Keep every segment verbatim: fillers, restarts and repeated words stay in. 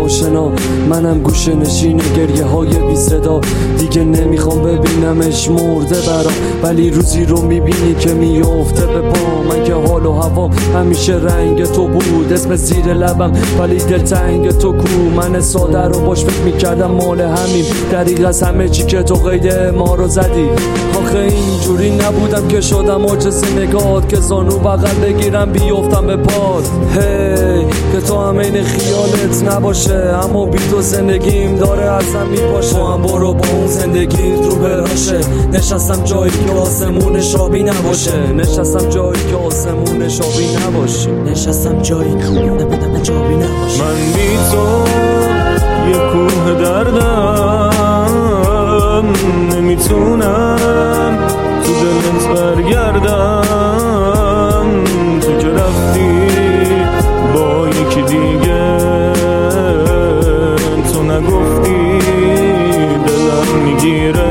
آشنا، منم گوشه نشین گریه های بی صدا. دیگه نمیخوام ببینمش مرده برام، ولی روزی رو میبینی که میافته به پا. من که حال و هوا همیشه رنگ تو بود، اسم زیر لبم ولی دلتنگ تو کو. من ساده رو باش فکر میکردم مال همین، دریغ از همه چی که تو قید ما رو زدی. آخه اینجوری نبودم که شدم عاجز نگاهت، که زانو بغل بگیرم بیافتم به پات. هی که تو هم این خیالت نباشه، اما بی تو زندگیم داره ازم میپاشه. تو هم برو با اون زندگی رو براشه، نشستم جایی که آسمون شابی نباشه. نشستم جایی که آسمون شابی نباشه. نشستم جایی که آسمون شابی نباشه. من بی تو یه کوه دردم، نمیتونم تو دلت برگردم. تو که رفتی با یکی دیگه، تو نگفتی دلم میگیره.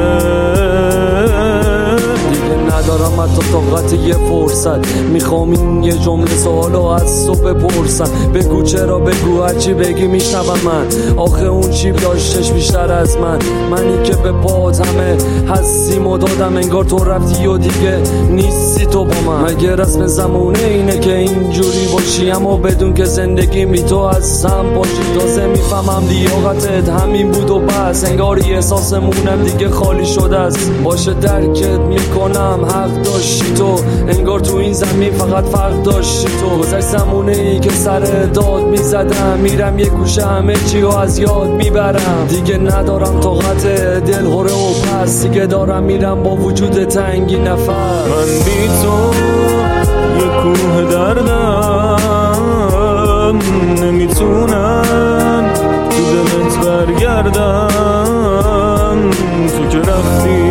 ندارم حتی طاقت یه فرصت، میخوام این یه جمله سوالو از تو بپرسم. بگو چرا، بگو هرچی بگی میشنوم من. آخه اون چی داشتش بیشتر از من؟ منی که به پات همه هستیم و دادم، انگار تو رفتی و دیگه نیستی تو با من. مگه رسم زمونه اینه که اینجوری باشی، اما بدون که زندگی می تو از هم باشی. تازه میفهمم لیاقتت همین بود و بس، انگاری احساسمونم دیگه خالی شده است. باشه درکت میکنم، حق داشتی تو، انگار تو این زمین فقط فرق داشتی تو. گذشت زمونه ای که سر داد میزدم، میرم یه گوشه همه چی رو از یاد میبرم. دیگه ندارم طاقت دل هره و پس، دیگه دارم میرم با وجود تنگی نفس. من بی تو یه کوه دردم، نمیتونم تو دلت برگردم. تو که رفتی